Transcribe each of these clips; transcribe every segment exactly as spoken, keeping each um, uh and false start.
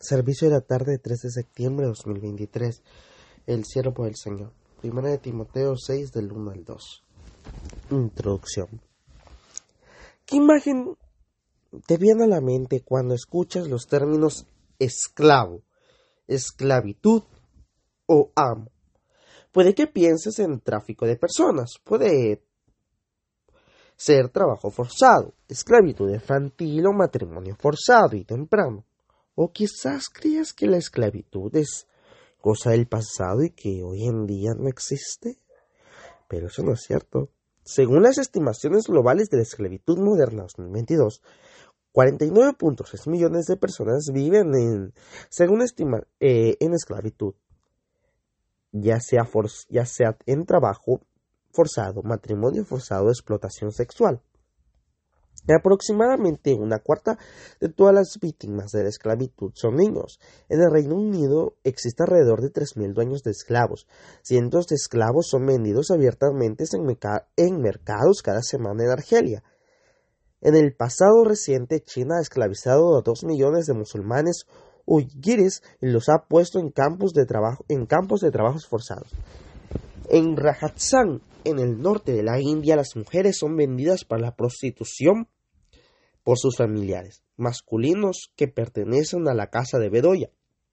Servicio de la tarde, tres de septiembre de dos mil veintitrés. El siervo del Señor. Primera de Timoteo seis, del uno al dos. Introducción. ¿Qué imagen te viene a la mente cuando escuchas los términos esclavo, esclavitud o amo? Puede que pienses en tráfico de personas, puede ser trabajo forzado, esclavitud infantil o matrimonio forzado y temprano. O quizás creas que la esclavitud es cosa del pasado y que hoy en día no existe. Pero eso no es cierto. Según las estimaciones globales de la esclavitud moderna dos mil veintidós, cuarenta y nueve punto seis millones de personas viven en, según estima, eh, en esclavitud, ya sea, for, ya sea en trabajo forzado, matrimonio forzado o explotación sexual. Aproximadamente una cuarta de todas las víctimas de la esclavitud son niños. En el Reino Unido existe alrededor de tres mil dueños de esclavos. Cientos de esclavos son vendidos abiertamente en, meca- en mercados cada semana en Argelia. En el pasado reciente, China ha esclavizado a dos millones de musulmanes uigures y los ha puesto en campos de trabajo, en campos de trabajos forzados. En Rajasthan, en el norte de la India, las mujeres son vendidas para la prostitución por sus familiares masculinos que pertenecen a la casa de Bedoya.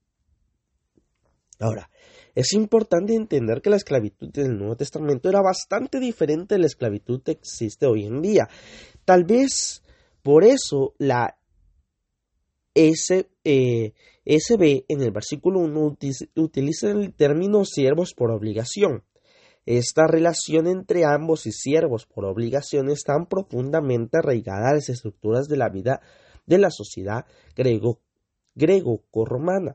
Ahora, es importante entender que la esclavitud del Nuevo Testamento era bastante diferente de la esclavitud que existe hoy en día. Tal vez por eso la S, eh, S B en el versículo uno utiliza el término siervos por obligación. Esta relación entre ambos y siervos por obligación es tan profundamente arraigada a las estructuras de la vida de la sociedad grego, greco-romana.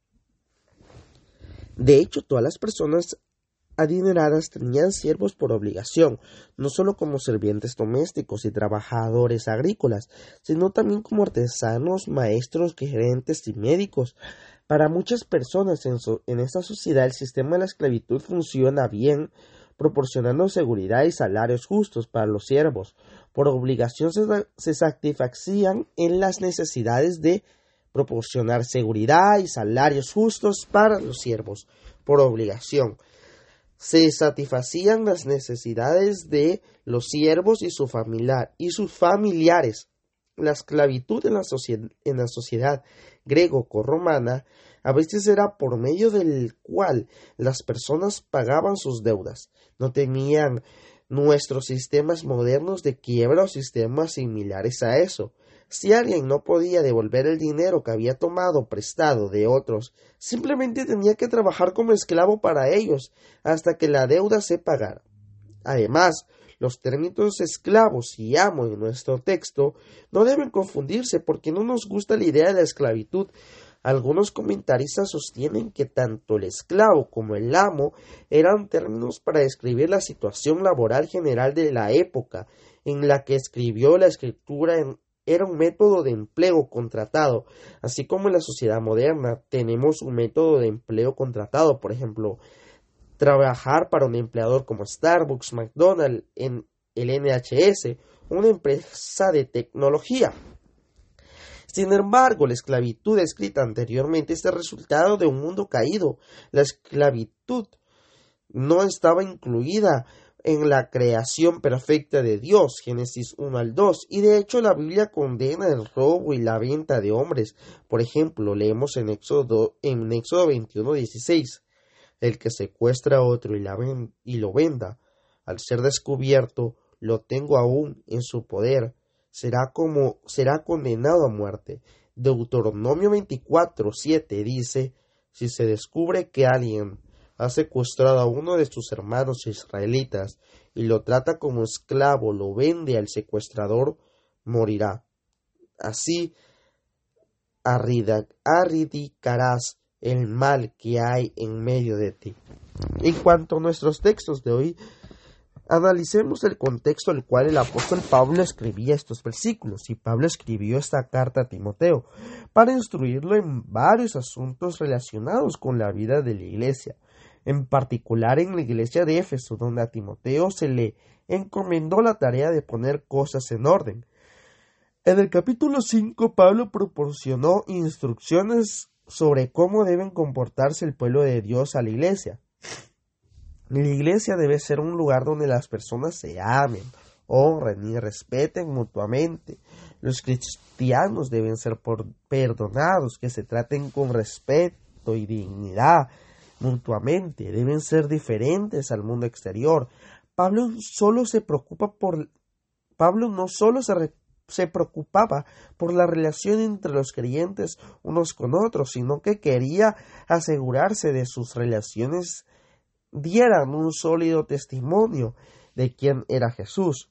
De hecho, todas las personas adineradas tenían siervos por obligación, no solo como sirvientes domésticos y trabajadores agrícolas, sino también como artesanos, maestros, gerentes y médicos. Para muchas personas en, so, en esta sociedad el sistema de la esclavitud funciona bien, proporcionando seguridad y salarios justos para los siervos. Por obligación se, se satisfacían en las necesidades de proporcionar seguridad y salarios justos para los siervos. Por obligación se satisfacían las necesidades de los siervos y, su familiar, y sus familiares. La esclavitud en la, sociedad, en la sociedad greco-romana a veces era por medio del cual las personas pagaban sus deudas. No tenían nuestros sistemas modernos de quiebra o sistemas similares a eso. Si alguien no podía devolver el dinero que había tomado prestado de otros, simplemente tenía que trabajar como esclavo para ellos hasta que la deuda se pagara. Además, los términos esclavos y amo en nuestro texto no deben confundirse porque no nos gusta la idea de la esclavitud. Algunos comentaristas sostienen que tanto el esclavo como el amo eran términos para describir la situación laboral general de la época en la que escribió la escritura. En, era un método de empleo contratado, así como en la sociedad moderna tenemos un método de empleo contratado, por ejemplo, trabajar para un empleador como Starbucks, McDonald's, en el N H S, una empresa de tecnología. Sin embargo, la esclavitud descrita anteriormente es el resultado de un mundo caído. La esclavitud no estaba incluida en la creación perfecta de Dios, Génesis uno al dos, y de hecho la Biblia condena el robo y la venta de hombres. Por ejemplo, leemos en Éxodo, en Éxodo veintiuno dieciséis. El que secuestra a otro y, la ven, y lo venda, al ser descubierto, lo tengo aún en su poder, será como será condenado a muerte. Deuteronomio veinticuatro siete dice, si se descubre que alguien ha secuestrado a uno de sus hermanos israelitas y lo trata como esclavo, lo vende al secuestrador, morirá. Así erradicarás el mal que hay en medio de ti. En cuanto a nuestros textos de hoy, analicemos el contexto al cual el apóstol Pablo escribía estos versículos, y Pablo escribió esta carta a Timoteo para instruirlo en varios asuntos relacionados con la vida de la iglesia, en particular en la iglesia de Éfeso, donde a Timoteo se le encomendó la tarea de poner cosas en orden. En el capítulo cinco, Pablo proporcionó instrucciones sobre cómo deben comportarse el pueblo de Dios a la iglesia. La iglesia debe ser un lugar donde las personas se amen, honren y respeten mutuamente. Los cristianos deben ser por perdonados, que se traten con respeto y dignidad mutuamente. Deben ser diferentes al mundo exterior. Pablo solo se preocupa por Pablo no solo se, re, se preocupaba por la relación entre los creyentes unos con otros, sino que quería asegurarse de sus relaciones dieran un sólido testimonio de quién era Jesús.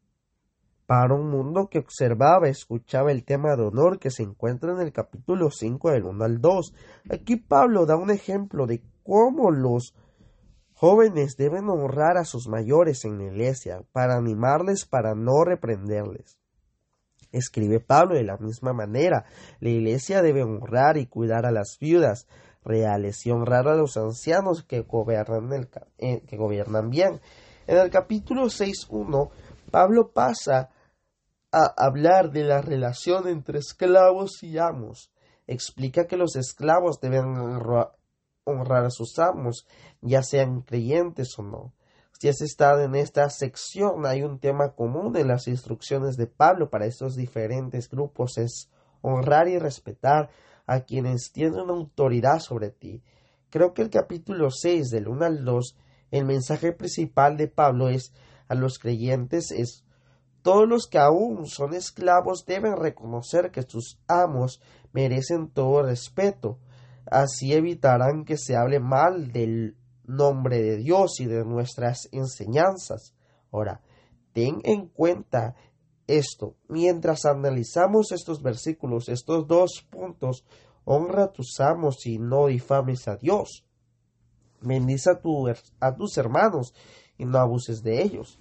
Para un mundo que observaba y escuchaba el tema de honor que se encuentra en el capítulo cinco del uno al dos, aquí Pablo da un ejemplo de cómo los jóvenes deben honrar a sus mayores en la iglesia, para animarles, para no reprenderles. Escribe Pablo de la misma manera, la iglesia debe honrar y cuidar a las viudas reales y honrar a los ancianos que gobiernan, el, eh, que gobiernan bien. En el capítulo seis punto uno, Pablo pasa a hablar de la relación entre esclavos y amos. Explica que los esclavos deben honrar a sus amos, ya sean creyentes o no. Si has estado en esta sección, hay un tema común en las instrucciones de Pablo para estos diferentes grupos, es honrar y respetar a quienes tienen autoridad sobre ti. Creo que el capítulo seis, del uno al dos, el mensaje principal de Pablo es a los creyentes es todos los que aún son esclavos deben reconocer que sus amos merecen todo respeto. Así evitarán que se hable mal del nombre de Dios y de nuestras enseñanzas. Ahora, ten en cuenta esto. Mientras analizamos estos versículos, estos dos puntos, honra a tus amos y no difames a Dios. Bendice a, tu, a tus hermanos y no abuses de ellos.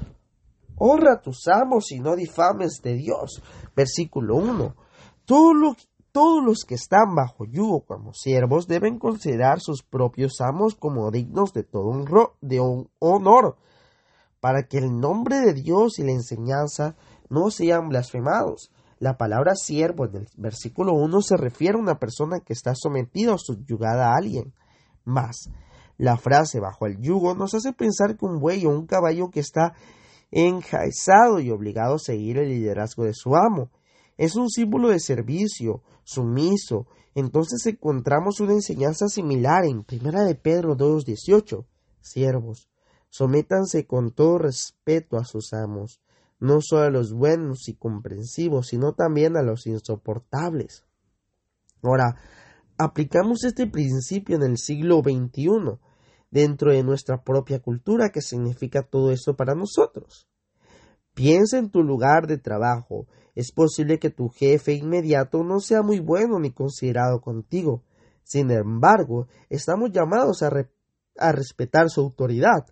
Honra a tus amos y no difames de Dios. Versículo uno. Todo lo que Todos los que están bajo yugo como siervos deben considerar sus propios amos como dignos de todo honro, de un honor, para que el nombre de Dios y la enseñanza no sean blasfemados. La palabra siervo en el versículo uno se refiere a una persona que está sometida o subyugada a alguien. Más, la frase bajo el yugo nos hace pensar que un buey o un caballo que está enjaezado y obligado a seguir el liderazgo de su amo es un símbolo de servicio, sumiso. Entonces encontramos una enseñanza similar en Primera de Pedro dos dieciocho. Siervos, sométanse con todo respeto a sus amos, no solo a los buenos y comprensivos, sino también a los insoportables. Ahora, aplicamos este principio en el siglo veintiuno, dentro de nuestra propia cultura. ¿Qué significa todo esto para nosotros? Piensa en tu lugar de trabajo. Es posible que tu jefe inmediato no sea muy bueno ni considerado contigo. Sin embargo, estamos llamados a, re- a respetar su autoridad.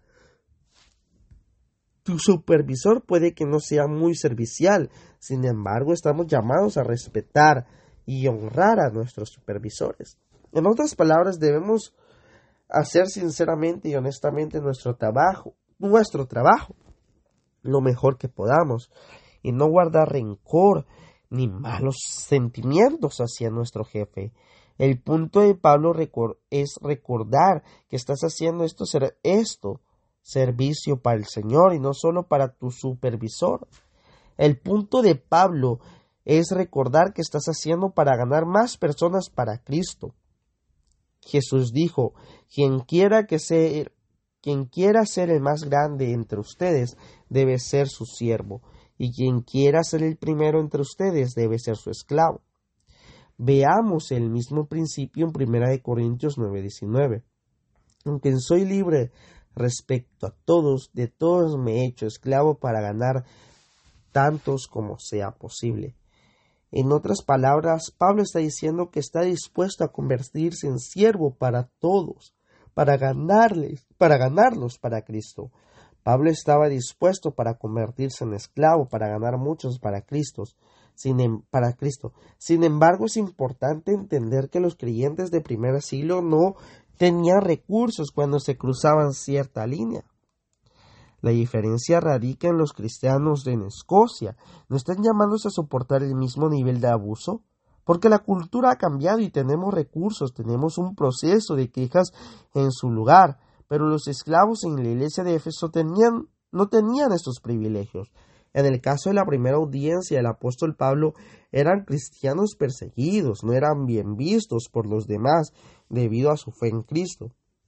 Tu supervisor puede que no sea muy servicial. Sin embargo, estamos llamados a respetar y honrar a nuestros supervisores. En otras palabras, debemos hacer sinceramente y honestamente nuestro trabajo, nuestro trabajo, lo mejor que podamos, y no guardar rencor ni malos sentimientos hacia nuestro jefe. El punto de Pablo recor- es recordar que estás haciendo esto, ser- esto servicio para el Señor y no solo para tu supervisor. El punto de Pablo es recordar que estás haciendo para ganar más personas para Cristo. Jesús dijo, quien quiera que sea, quien quiera ser el más grande entre ustedes debe ser su siervo, y quien quiera ser el primero entre ustedes debe ser su esclavo. Veamos el mismo principio en Primera de Corintios nueve diecinueve. Aunque soy libre respecto a todos, de todos me he hecho esclavo para ganar tantos como sea posible. En otras palabras, Pablo está diciendo que está dispuesto a convertirse en siervo para todos, para ganarles, para ganarlos para Cristo. Pablo estaba dispuesto para convertirse en esclavo, para ganar muchos para Cristo. Sin, para Cristo. Sin embargo, es importante entender que los creyentes de primer siglo no tenían recursos cuando se cruzaban cierta línea. La diferencia radica en los cristianos de Escocia. ¿No están llamados a soportar el mismo nivel de abuso? porque la cultura ha cambiado y tenemos recursos, tenemos un proceso de quejas en su lugar, pero los esclavos en la iglesia de Éfeso tenían, no tenían estos privilegios. En el caso de la primera audiencia del apóstol Pablo, eran cristianos perseguidos, no eran bien vistos por los demás debido a su fe en Cristo.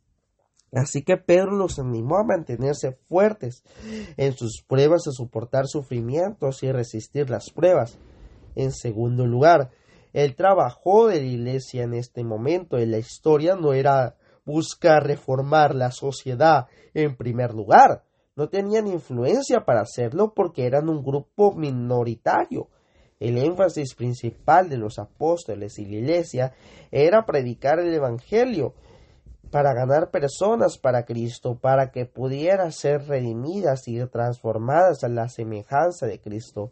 Así que Pedro los animó a mantenerse fuertes en sus pruebas, a soportar sufrimientos y resistir las pruebas. En segundo lugar, el trabajo de la iglesia en este momento en la historia no era buscar reformar la sociedad en primer lugar. No tenían influencia para hacerlo porque eran un grupo minoritario. El énfasis principal de los apóstoles y la iglesia era predicar el evangelio para ganar personas para Cristo, para que pudieran ser redimidas y transformadas a la semejanza de Cristo.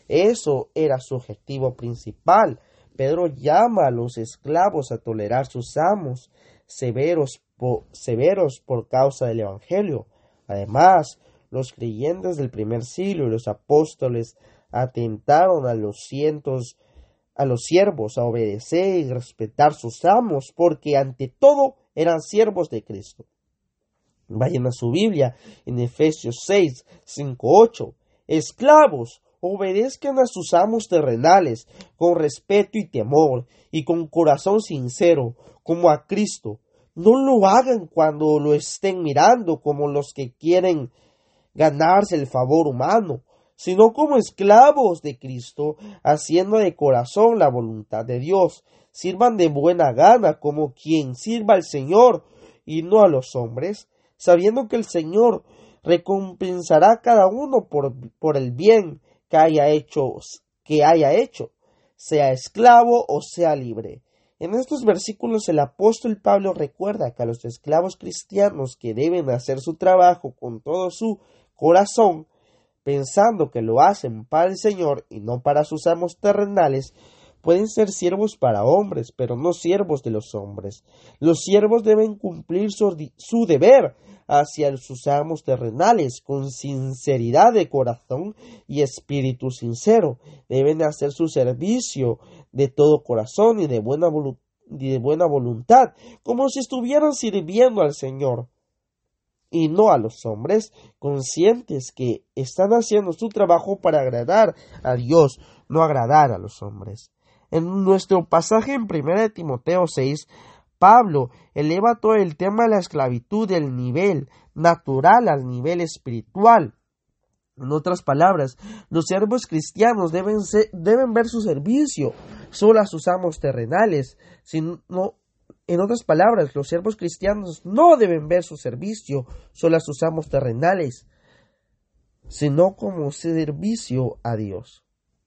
Eso era su objetivo principal. Pedro llama a los esclavos a tolerar sus amos severos por, severos por causa del evangelio. Además, los creyentes del primer siglo y los apóstoles atentaron a los cientos a los siervos a obedecer y respetar sus amos, porque ante todo eran siervos de Cristo. Vayan a su Biblia en Efesios seis, cinco, ocho. Esclavos, obedezcan a sus amos terrenales con respeto y temor y con corazón sincero, como a Cristo. No lo hagan cuando lo estén mirando como los que quieren ganarse el favor humano, sino como esclavos de Cristo, haciendo de corazón la voluntad de Dios. Sirvan de buena gana como quien sirva al Señor y no a los hombres, sabiendo que el Señor recompensará a cada uno por, por el bien que haya hecho, que haya hecho, sea esclavo o sea libre. En estos versículos el apóstol Pablo recuerda que a los esclavos cristianos que deben hacer su trabajo con todo su corazón, pensando que lo hacen para el Señor y no para sus amos terrenales, pueden ser siervos para hombres, pero no siervos de los hombres. Los siervos deben cumplir su, su deber hacia sus amos terrenales con sinceridad de corazón y espíritu sincero. Deben hacer su servicio de todo corazón y de buena, volu- de buena voluntad, como si estuvieran sirviendo al Señor y no a los hombres, conscientes que están haciendo su trabajo para agradar a Dios, no agradar a los hombres. En nuestro pasaje en primera de Timoteo seis, Pablo eleva todo el tema de la esclavitud del nivel natural al nivel espiritual. En otras palabras, los siervos cristianos deben, ser, deben ver su servicio solo a sus amos terrenales, sino En otras palabras, los siervos cristianos no deben ver su servicio solo a sus amos terrenales, sino como servicio a Dios.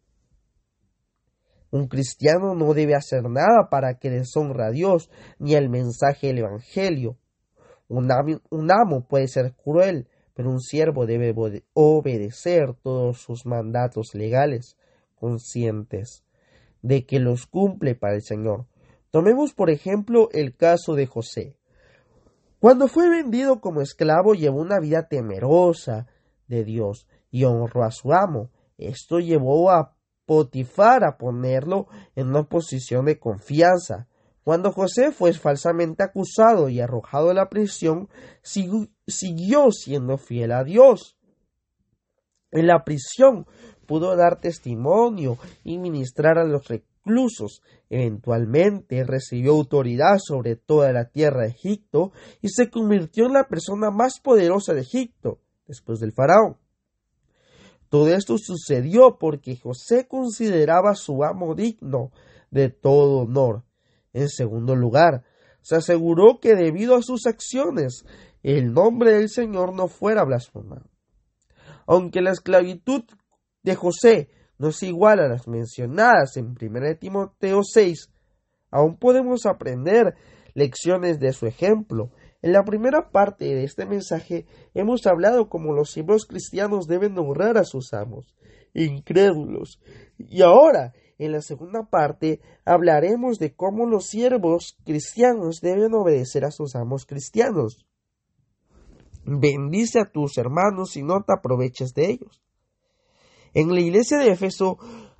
Un cristiano no debe hacer nada para que deshonre a Dios ni al mensaje del Evangelio. Un amo, un amo puede ser cruel, pero un siervo debe obedecer todos sus mandatos legales, conscientes de que los cumple para el Señor. Tomemos por ejemplo el caso de José. Cuando fue vendido como esclavo llevó una vida temerosa de Dios y honró a su amo. Esto llevó a Potifar a ponerlo en una posición de confianza. Cuando José fue falsamente acusado y arrojado a la prisión, siguió siendo fiel a Dios. En la prisión pudo dar testimonio y ministrar a los reclusos. Eventualmente recibió autoridad sobre toda la tierra de Egipto y se convirtió en la persona más poderosa de Egipto, después del faraón. Todo esto sucedió porque José consideraba a su amo digno de todo honor. En segundo lugar, se aseguró que debido a sus acciones, el nombre del Señor no fuera blasfemado. Aunque la esclavitud de José no es igual a las mencionadas en primera de Timoteo seis, aún podemos aprender lecciones de su ejemplo. En la primera parte de este mensaje hemos hablado cómo los siervos cristianos deben honrar a sus amos incrédulos. Y ahora, en la segunda parte, hablaremos de cómo los siervos cristianos deben obedecer a sus amos cristianos. Bendice a tus hermanos y no te aproveches de ellos. En la iglesia de Éfeso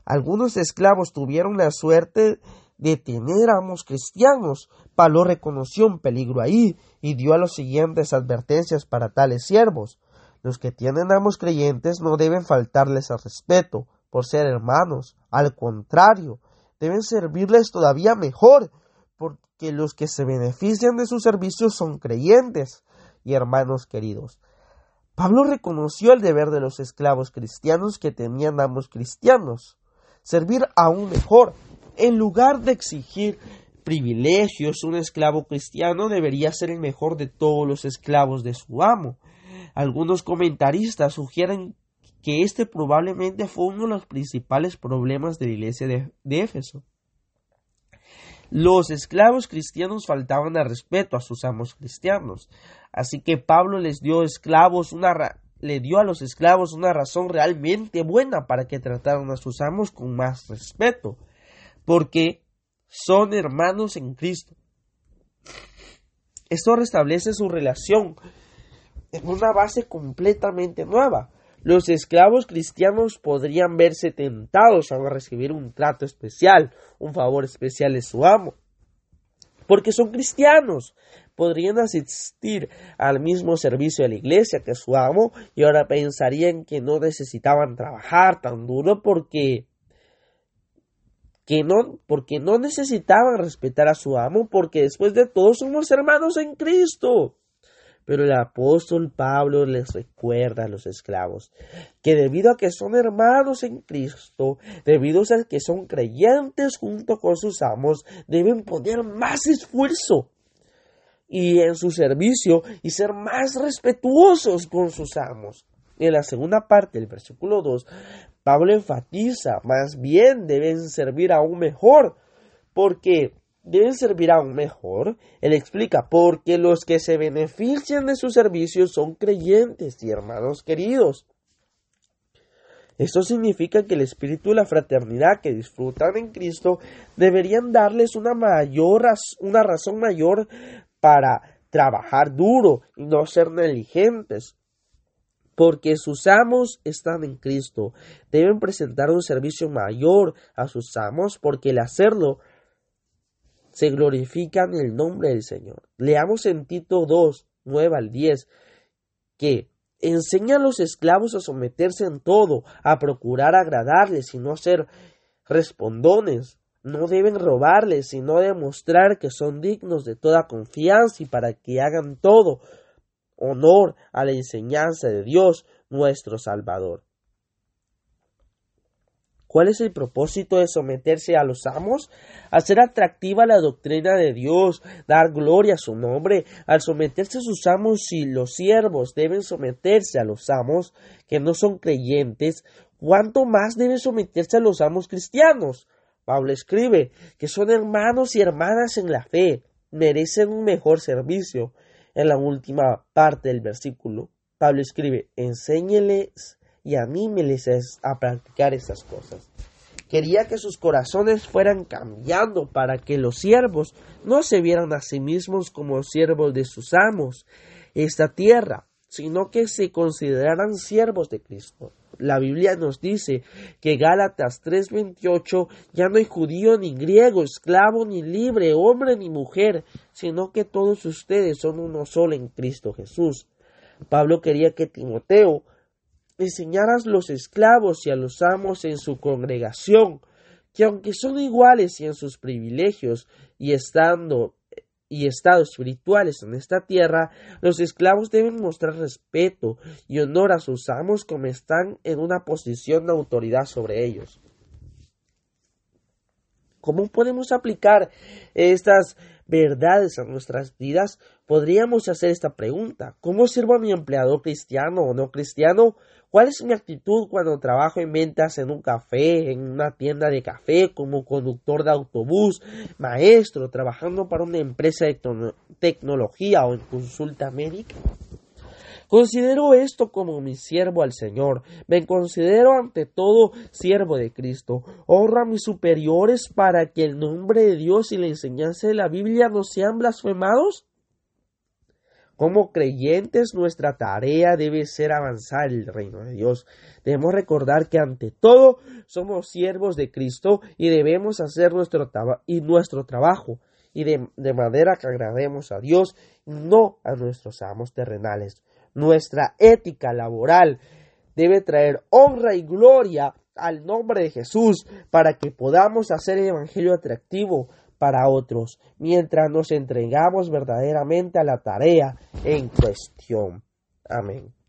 Algunos esclavos tuvieron la suerte de tener amos cristianos. Pablo reconoció un peligro ahí y dio a los siguientes advertencias para tales siervos. Los que tienen amos creyentes no deben faltarles al respeto por ser hermanos. Al contrario, deben servirles todavía mejor, porque los que se benefician de sus servicios son creyentes y hermanos queridos. Pablo reconoció el deber de los esclavos cristianos que tenían amos cristianos, servir aún mejor. En lugar de exigir privilegios, un esclavo cristiano debería ser el mejor de todos los esclavos de su amo. Algunos comentaristas sugieren que este probablemente fue uno de los principales problemas de la iglesia de, de Éfeso. Los esclavos cristianos faltaban al respeto a sus amos cristianos, así que Pablo les dio esclavos una ra- le dio a los esclavos una razón realmente buena para que trataran a sus amos con más respeto, porque son hermanos en Cristo. Esto restablece su relación en una base completamente nueva. Los esclavos cristianos podrían verse tentados a recibir un trato especial, un favor especial de su amo, porque son cristianos. Podrían asistir al mismo servicio de la iglesia que su amo y ahora pensarían que no necesitaban trabajar tan duro porque que no, porque no necesitaban respetar a su amo, porque después de todo somos hermanos en Cristo. Pero el apóstol Pablo les recuerda a los esclavos que debido a que son hermanos en Cristo, debido a que son creyentes junto con sus amos, deben poner más esfuerzo y en su servicio y ser más respetuosos con sus amos. En la segunda parte del versículo dos, Pablo enfatiza, más bien deben servir aún mejor, porque deben servir aún mejor. Él explica, porque los que se benefician de sus servicios son creyentes y hermanos queridos. Esto significa que el espíritu de la fraternidad que disfrutan en Cristo deberían darles una mayor, una razón mayor para trabajar duro y no ser negligentes. Porque sus amos están en Cristo, deben presentar un servicio mayor a sus amos, porque al hacerlo se glorifican el nombre del Señor. Leamos en Tito dos, nueve al diez, que enseña a los esclavos a someterse en todo, a procurar agradarles y no ser respondones. No deben robarles, sino demostrar que son dignos de toda confianza y para que hagan todo honor a la enseñanza de Dios, nuestro Salvador. ¿Cuál es el propósito de someterse a los amos? Hacer atractiva la doctrina de Dios, dar gloria a su nombre. Al someterse a sus amos, y los siervos deben someterse a los amos que no son creyentes, ¿cuánto más deben someterse a los amos cristianos? Pablo escribe que son hermanos y hermanas en la fe, merecen un mejor servicio. En la última parte del versículo, Pablo escribe, enséñeles y anímeles a practicar esas cosas. Quería que sus corazones fueran cambiando para que los siervos no se vieran a sí mismos como siervos de sus amos, esta tierra, sino que se consideraran siervos de Cristo. La Biblia nos dice que Gálatas tres veintiocho, ya no hay judío ni griego, esclavo ni libre, hombre ni mujer, sino que todos ustedes son uno solo en Cristo Jesús. Pablo quería que Timoteo enseñara a los esclavos y a los amos en su congregación, que aunque son iguales y en sus privilegios y estando y estados espirituales en esta tierra, los esclavos deben mostrar respeto y honor a sus amos como están en una posición de autoridad sobre ellos. ¿Cómo podemos aplicar estas verdades a nuestras vidas? Podríamos hacer esta pregunta: ¿cómo sirvo a mi empleador cristiano o no cristiano? ¿Cuál es mi actitud cuando trabajo en ventas en un café, en una tienda de café, como conductor de autobús, maestro, trabajando para una empresa de tecnología o en consulta médica? Considero esto como mi siervo al Señor. Me considero ante todo siervo de Cristo. Honro a mis superiores para que el nombre de Dios y la enseñanza de la Biblia no sean blasfemados. Como creyentes, nuestra tarea debe ser avanzar el reino de Dios. Debemos recordar que ante todo somos siervos de Cristo y debemos hacer nuestro, y nuestro trabajo y de, de manera que agrademos a Dios, no a nuestros amos terrenales. Nuestra ética laboral debe traer honra y gloria al nombre de Jesús para que podamos hacer el evangelio atractivo para otros, mientras nos entregamos verdaderamente a la tarea en cuestión. Amén.